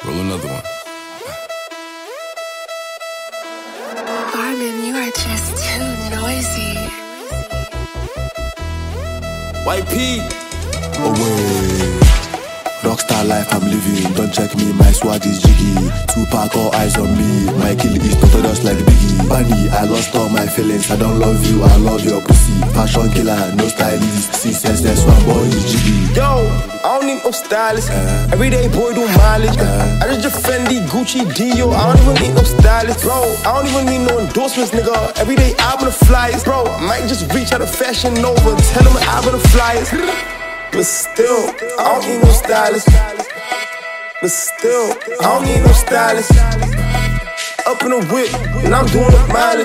Roll another one. Armin, you are just too noisy. White P. Away. Rockstar life I'm living. Don't check me, my swag is jiggy. Tupac, all eyes on me. My kill is notorious like Biggie. Bunny, I lost all my feelings. I don't love you, I love your pussy. Fashion killer, no stylist. C-sense, that's why boy is jiggy. Yo, I don't need no stylist. Everyday boy do mileage. I just Fendi, Gucci, Dio. I don't even need no stylist, bro. I don't even need no endorsements, nigga. Everyday album of flyers, bro. I might just reach out of Fashion Nova. Tell them album of flyers. But still, I don't need no stylist. But still, I don't need no stylist. Up in the whip, and I'm doing the mileage.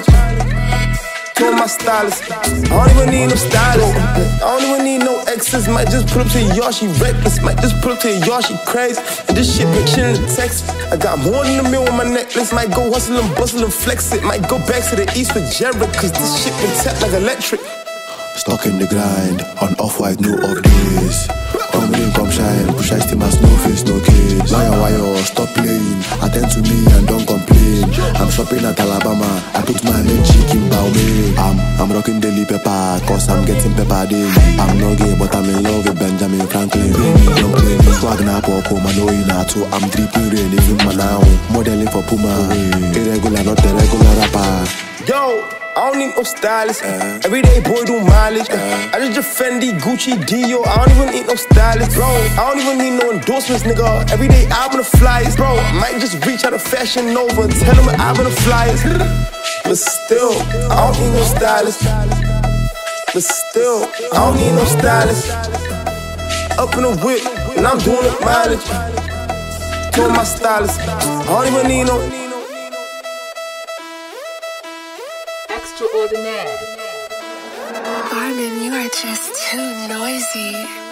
Told my stylist, I don't even need no stylist. I don't even need no exes. Might just pull up to your yard, she reckless. Might just pull up to your yard, she crazy. And this shit been chillin' in Texas. I got more than a meal on my necklace. Might go hustle and bustle and flex it. Might go back to the east with Jared, cause this shit been tapped like electric. Stuck in the grind, on off-white, no updates. Come rain, come shine, push ice till my snowface, no case. Wire, stop playing, attend to me and don't complain. I'm shopping at Alabama, I put my main chick in Baumé. I'm rocking daily pepper, cause I'm getting pepper daily. I'm not gay, but I'm in love with Benjamin Franklin. Don't play me, swag na pop, I know in too. I'm dripping rain, even my now. Modeling for Puma, irregular, not a regular rapper. Yo, I don't need no stylist. Everyday boy do mileage. I just Fendi, Gucci, Dio. I don't even need no stylist, bro. I don't even need no endorsements, nigga. Everyday album of flyers, bro. I might just reach out of Fashion Nova. Tell them album of flyers. But still, I don't need no stylist. But still, I don't need no stylist. Up in the whip, and I'm doing the mileage. Told my stylist, I don't even need no. Extraordinaire. Armin, you are just too noisy.